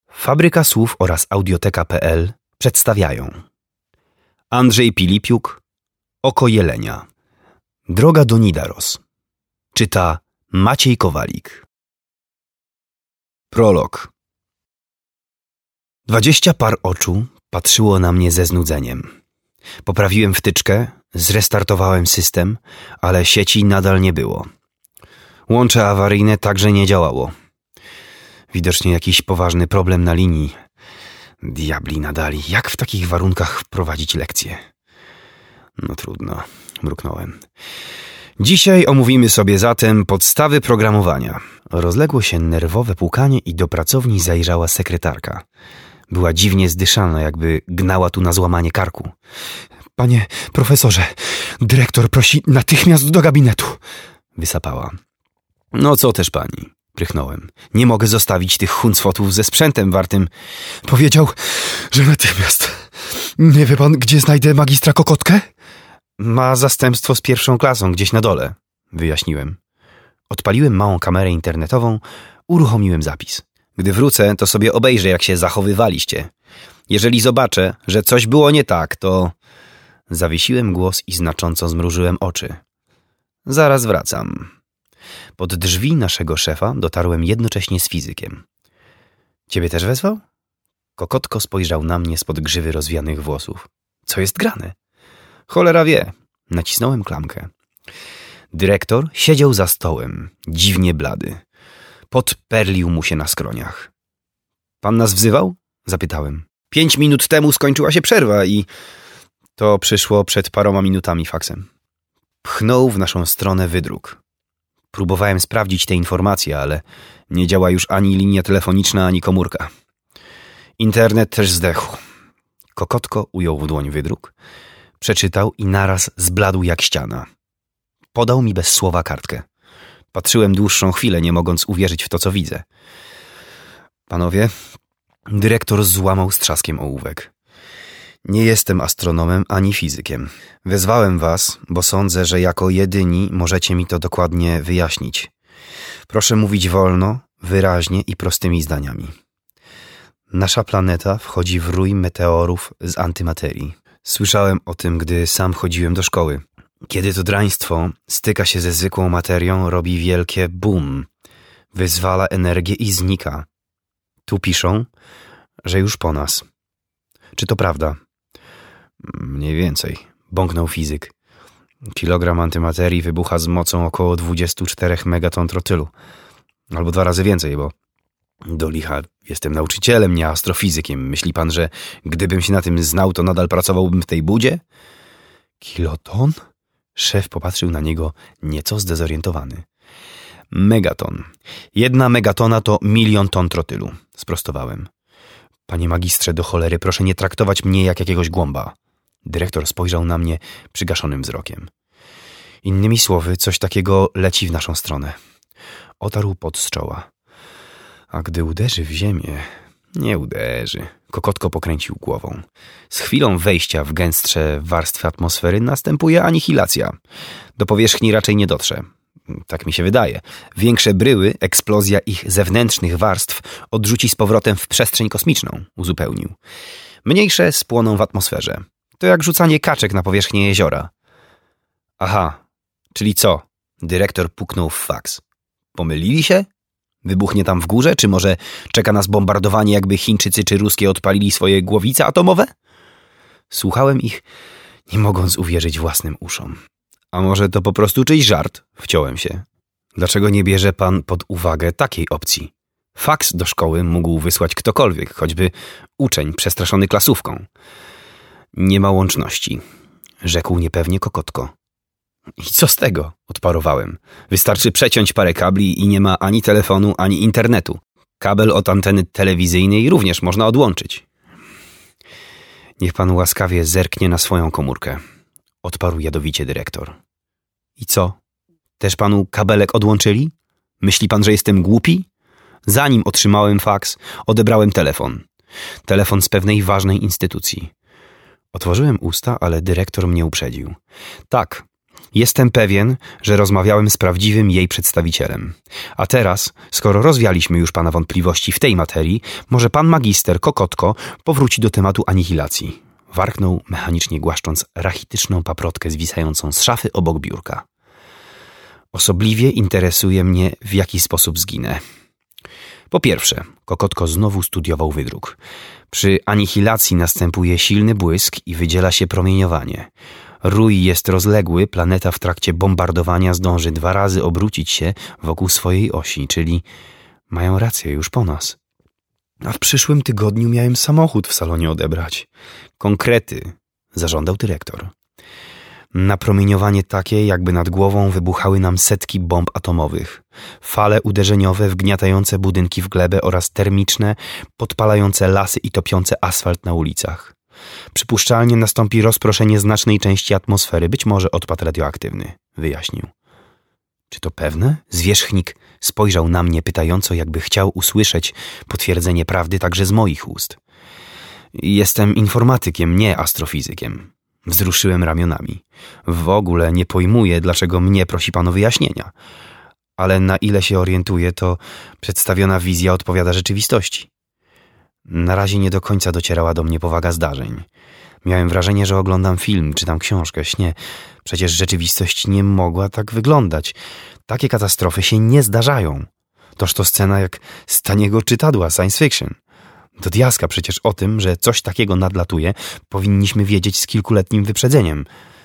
Fabryka Słów oraz Audioteka.pl przedstawiają Andrzej Pilipiuk, Oko Jelenia. Droga do Nidaros. Czyta Maciej Kowalik. Prolog. 20 par oczu patrzyło na mnie ze znudzeniem. Poprawiłem wtyczkę, zrestartowałem system, ale sieci nadal nie było. Łącze awaryjne także nie działało. Widocznie jakiś poważny problem na linii. Diabli nadali. Jak w takich warunkach prowadzić lekcje? No trudno, mruknąłem. Dzisiaj omówimy sobie zatem podstawy programowania. Rozległo się nerwowe pukanie i do pracowni zajrzała sekretarka. Była dziwnie zdyszana, jakby gnała tu na złamanie karku. Panie profesorze, dyrektor prosi natychmiast do gabinetu, wysapała. No co też pani, prychnąłem. Nie mogę zostawić tych huncwotów ze sprzętem wartym. Powiedział, że natychmiast. Nie wie pan, gdzie znajdę magistra Kokotkę? Ma zastępstwo z 1. klasą gdzieś na dole, wyjaśniłem. Odpaliłem małą kamerę internetową, uruchomiłem zapis. Gdy wrócę, to sobie obejrzę, jak się zachowywaliście. Jeżeli zobaczę, że coś było nie tak, to... Zawiesiłem głos i znacząco zmrużyłem oczy. Zaraz wracam. Pod drzwi naszego szefa dotarłem jednocześnie z fizykiem. Ciebie też wezwał? Kokotko spojrzał na mnie spod grzywy rozwianych włosów. Co jest grane? Cholera wie. Nacisnąłem klamkę. Dyrektor siedział za stołem, dziwnie blady. Pot perlił mu się na skroniach. Pan nas wzywał? Zapytałem. 5 minut temu skończyła się przerwa i... To przyszło przed paroma minutami faksem. Pchnął w naszą stronę wydruk. Próbowałem sprawdzić te informacje, ale nie działa już ani linia telefoniczna, ani komórka. Internet też zdechł. Kokotko ujął w dłoń wydruk, przeczytał i naraz zbladł jak ściana. Podał mi bez słowa kartkę. Patrzyłem dłuższą chwilę, nie mogąc uwierzyć w to, co widzę. Panowie, dyrektor złamał z trzaskiem ołówek. Nie jestem astronomem ani fizykiem. Wezwałem was, bo sądzę, że jako jedyni możecie mi to dokładnie wyjaśnić. Proszę mówić wolno, wyraźnie i prostymi zdaniami. Nasza planeta wchodzi w rój meteorów z antymaterii. Słyszałem o tym, gdy sam chodziłem do szkoły. Kiedy to draństwo styka się ze zwykłą materią, robi wielkie boom. Wyzwala energię i znika. Tu piszą, że już po nas. Czy to prawda? Mniej więcej, bąknął fizyk. Kilogram antymaterii wybucha z mocą około 24 megaton trotylu. Albo 2 razy więcej, bo do licha jestem nauczycielem, nie astrofizykiem. Myśli pan, że gdybym się na tym znał, to nadal pracowałbym w tej budzie? Kiloton? Szef popatrzył na niego nieco zdezorientowany. Megaton. 1 megatona to 1 000 000 ton trotylu, sprostowałem. Panie magistrze, do cholery, proszę nie traktować mnie jak jakiegoś głąba. Dyrektor spojrzał na mnie przygaszonym wzrokiem. Innymi słowy, coś takiego leci w naszą stronę. Otarł pot z czoła. A gdy uderzy w ziemię... Nie uderzy. Kokotko pokręcił głową. Z chwilą wejścia w gęstsze warstwy atmosfery następuje anihilacja. Do powierzchni raczej nie dotrze. Tak mi się wydaje. Większe bryły, eksplozja ich zewnętrznych warstw odrzuci z powrotem w przestrzeń kosmiczną, uzupełnił. Mniejsze spłoną w atmosferze. To jak rzucanie kaczek na powierzchnię jeziora. Aha, czyli co? Dyrektor puknął w faks. Pomylili się? Wybuchnie tam w górze? Czy może czeka nas bombardowanie, jakby Chińczycy czy Ruskie odpalili swoje głowice atomowe? Słuchałem ich, nie mogąc uwierzyć własnym uszom. A może to po prostu czyjś żart? Wciąłem się. Dlaczego nie bierze pan pod uwagę takiej opcji? Faks do szkoły mógł wysłać ktokolwiek, choćby uczeń przestraszony klasówką. Nie ma łączności, rzekł niepewnie Kokotko. I co z tego? Odparowałem. Wystarczy przeciąć parę kabli i nie ma ani telefonu, ani internetu. Kabel od anteny telewizyjnej również można odłączyć. Niech pan łaskawie zerknie na swoją komórkę. Odparł jadowicie dyrektor. I co? Też panu kabelek odłączyli? Myśli pan, że jestem głupi? Zanim otrzymałem faks, odebrałem telefon. Telefon z pewnej ważnej instytucji. Otworzyłem usta, ale dyrektor mnie uprzedził. Tak, Jestem pewien, że rozmawiałem z prawdziwym jej przedstawicielem. A teraz, skoro rozwialiśmy już pana wątpliwości w tej materii, może pan magister Kokotko powróci do tematu anihilacji. Warknął, mechanicznie głaszcząc rachityczną paprotkę zwisającą z szafy obok biurka. Osobliwie interesuje mnie, w jaki sposób zginę. Po pierwsze, Kokotko znowu studiował wydruk. Przy anihilacji następuje silny błysk i wydziela się promieniowanie. Rój jest rozległy, planeta w trakcie bombardowania zdąży 2 razy obrócić się wokół swojej osi, czyli mają rację już po nas. A w przyszłym tygodniu miałem samochód w salonie odebrać. Konkrety, zażądał dyrektor. Napromieniowanie takie, jakby nad głową wybuchały nam setki bomb atomowych. Fale uderzeniowe wgniatające budynki w glebę oraz termiczne, podpalające lasy i topiące asfalt na ulicach. Przypuszczalnie nastąpi rozproszenie znacznej części atmosfery, być może odpad radioaktywny, wyjaśnił. Czy to pewne? Zwierzchnik spojrzał na mnie pytająco, jakby chciał usłyszeć potwierdzenie prawdy także z moich ust. Jestem informatykiem, nie astrofizykiem. Wzruszyłem ramionami. W ogóle nie pojmuję, dlaczego mnie prosi pan o wyjaśnienia. Ale na ile się orientuję, to przedstawiona wizja odpowiada rzeczywistości. Na razie nie do końca docierała do mnie powaga zdarzeń. Miałem wrażenie, że oglądam film, czytam książkę, śnie. Przecież rzeczywistość nie mogła tak wyglądać. Takie katastrofy się nie zdarzają. Toż to scena jak z taniego czytadła science fiction. Do diaska przecież o tym, że coś takiego nadlatuje, powinniśmy wiedzieć z kilkuletnim wyprzedzeniem.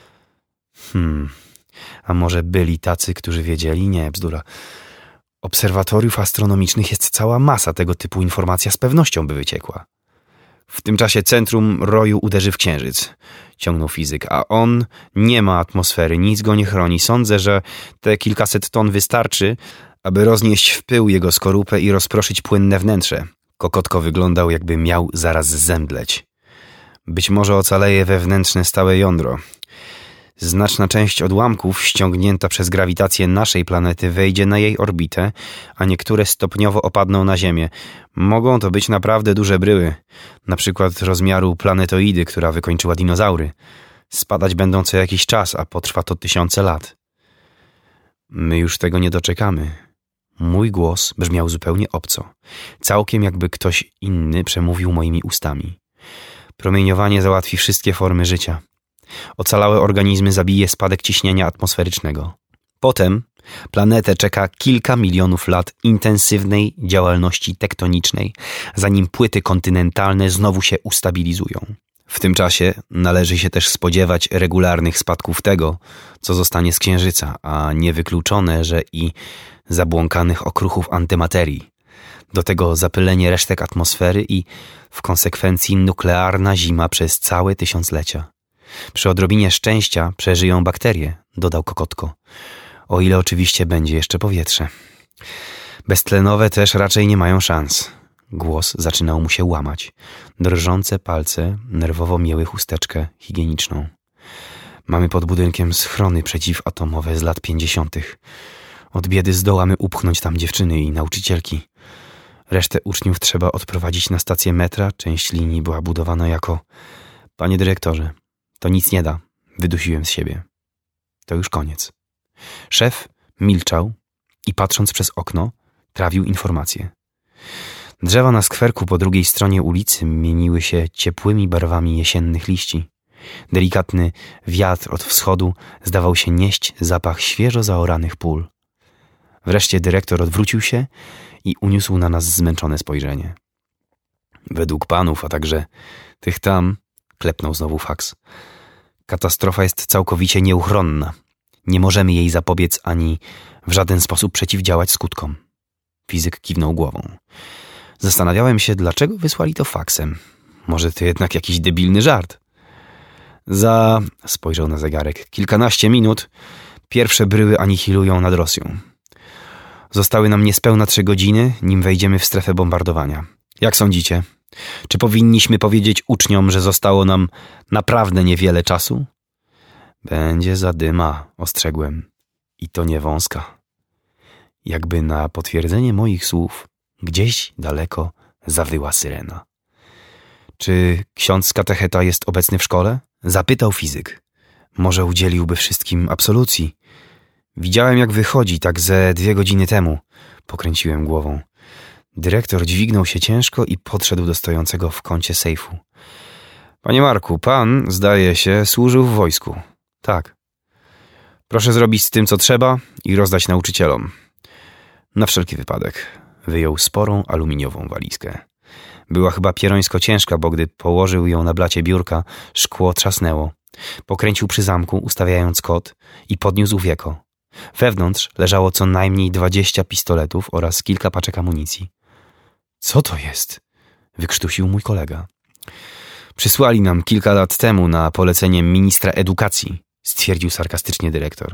A może byli tacy, którzy wiedzieli? Nie, bzdura. Obserwatoriów astronomicznych jest cała masa, tego typu informacja z pewnością by wyciekła. W tym czasie centrum roju uderzy w Księżyc, ciągnął fizyk, a on nie ma atmosfery, nic go nie chroni. Sądzę, że te kilkaset ton wystarczy, aby roznieść w pył jego skorupę i rozproszyć płynne wnętrze. Kokotko wyglądał, jakby miał zaraz zemdleć. Być może ocaleje wewnętrzne stałe jądro. Znaczna część odłamków ściągnięta przez grawitację naszej planety wejdzie na jej orbitę, a niektóre stopniowo opadną na Ziemię. Mogą to być naprawdę duże bryły, na przykład rozmiaru planetoidy, która wykończyła dinozaury. Spadać będą co jakiś czas, a potrwa to 1000 lat. My już tego nie doczekamy. Mój głos brzmiał zupełnie obco, całkiem jakby ktoś inny przemówił moimi ustami. Promieniowanie załatwi wszystkie formy życia. Ocalałe organizmy zabije spadek ciśnienia atmosferycznego. Potem planetę czeka kilka milionów lat intensywnej działalności tektonicznej, zanim płyty kontynentalne znowu się ustabilizują. W tym czasie należy się też spodziewać regularnych spadków tego, co zostanie z Księżyca, a niewykluczone, że i zabłąkanych okruchów antymaterii. Do tego zapylenie resztek atmosfery i w konsekwencji nuklearna zima przez całe tysiąclecia. Przy odrobinie szczęścia przeżyją bakterie, dodał Kokotko. O ile oczywiście będzie jeszcze powietrze. Beztlenowe też raczej nie mają szans. Głos zaczynał mu się łamać. Drżące palce nerwowo mięły chusteczkę higieniczną. Mamy pod budynkiem schrony przeciwatomowe z lat 50. Od biedy zdołamy upchnąć tam dziewczyny i nauczycielki. Resztę uczniów trzeba odprowadzić na stację metra. Część linii była budowana jako... Panie dyrektorze, to nic nie da. Wydusiłem z siebie. To już koniec. Szef milczał i patrząc przez okno trawił informacje. Drzewa na skwerku po drugiej stronie ulicy mieniły się ciepłymi barwami jesiennych liści. Delikatny wiatr od wschodu zdawał się nieść zapach świeżo zaoranych pól. Wreszcie dyrektor odwrócił się i uniósł na nas zmęczone spojrzenie. Według panów, a także tych tam, klepnął znowu faks, katastrofa jest całkowicie nieuchronna. Nie możemy jej zapobiec ani w żaden sposób przeciwdziałać skutkom. Fizyk kiwnął głową. Zastanawiałem się, dlaczego wysłali to faksem. Może to jednak jakiś debilny żart. Spojrzał na zegarek, kilkanaście minut pierwsze bryły anihilują nad Rosją. Zostały nam niespełna 3 godziny, nim wejdziemy w strefę bombardowania. Jak sądzicie? Czy powinniśmy powiedzieć uczniom, że zostało nam naprawdę niewiele czasu? Będzie zadyma, ostrzegłem. I to nie wąska. Jakby na potwierdzenie moich słów, gdzieś daleko zawyła syrena. Czy ksiądz katecheta jest obecny w szkole? Zapytał fizyk. Może udzieliłby wszystkim absolucji. Widziałem, jak wychodzi, tak ze 2 godziny temu. Pokręciłem głową. Dyrektor dźwignął się ciężko i podszedł do stojącego w kącie sejfu. Panie Marku, pan, zdaje się, służył w wojsku. Tak. Proszę zrobić z tym, co trzeba i rozdać nauczycielom. Na wszelki wypadek. Wyjął sporą aluminiową walizkę. Była chyba pierońsko ciężka, bo gdy położył ją na blacie biurka, szkło trzasnęło. Pokręcił przy zamku, ustawiając kod i podniósł wieko. Wewnątrz leżało co najmniej 20 pistoletów oraz kilka paczek amunicji. Co to jest? Wykrztusił mój kolega. Przysłali nam kilka lat temu na polecenie ministra edukacji, stwierdził sarkastycznie dyrektor.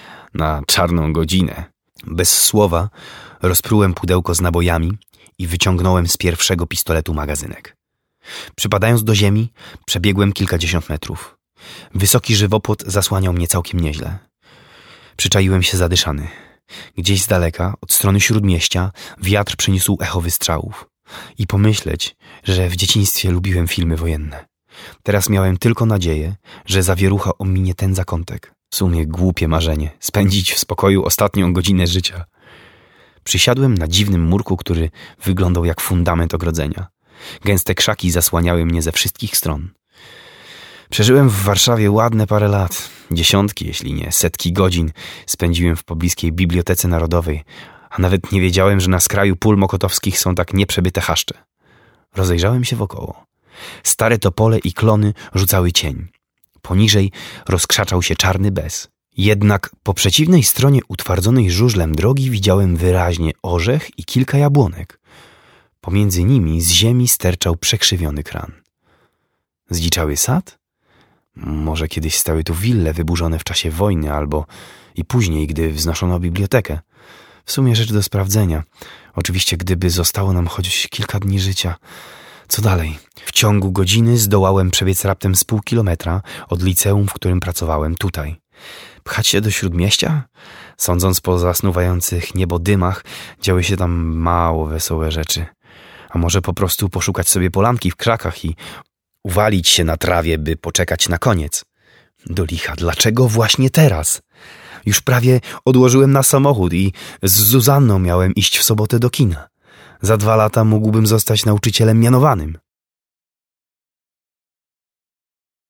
Na czarną godzinę. Bez słowa rozprułem pudełko z nabojami i wyciągnąłem z pierwszego pistoletu magazynek. Przypadając do ziemi, przebiegłem kilkadziesiąt metrów. Wysoki żywopłot zasłaniał mnie całkiem nieźle. Przyczaiłem się zadyszany. Gdzieś z daleka, od strony śródmieścia, wiatr przyniósł echo wystrzałów. I pomyśleć, że w dzieciństwie lubiłem filmy wojenne. Teraz miałem tylko nadzieję, że zawierucha ominie ten zakątek. W sumie głupie marzenie, spędzić w spokoju ostatnią godzinę życia. Przysiadłem na dziwnym murku, który wyglądał jak fundament ogrodzenia. Gęste krzaki zasłaniały mnie ze wszystkich stron. Przeżyłem w Warszawie ładne parę lat. Dziesiątki, jeśli nie setki godzin spędziłem w pobliskiej Bibliotece Narodowej, a nawet nie wiedziałem, że na skraju pól mokotowskich są tak nieprzebyte chaszcze. Rozejrzałem się wokoło. Stare topole i klony rzucały cień. Poniżej rozkrzaczał się czarny bez. Jednak po przeciwnej stronie utwardzonej żużlem drogi widziałem wyraźnie orzech i kilka jabłonek. Pomiędzy nimi z ziemi sterczał przekrzywiony kran. Zdziczały sad? Może kiedyś stały tu wille wyburzone w czasie wojny albo i później, gdy wznoszono bibliotekę. W sumie rzecz do sprawdzenia. Oczywiście, gdyby zostało nam choć kilka dni życia. Co dalej? W ciągu godziny zdołałem przebiec raptem z pół kilometra od liceum, w którym pracowałem, tutaj. Pchać się do śródmieścia? Sądząc po zasnuwających niebo dymach, działy się tam mało wesołe rzeczy. A może po prostu poszukać sobie polanki w krzakach i uwalić się na trawie, by poczekać na koniec. Do licha, dlaczego właśnie teraz? Już prawie odłożyłem na samochód i z Zuzanną miałem iść w sobotę do kina. Za 2 lata mógłbym zostać nauczycielem mianowanym.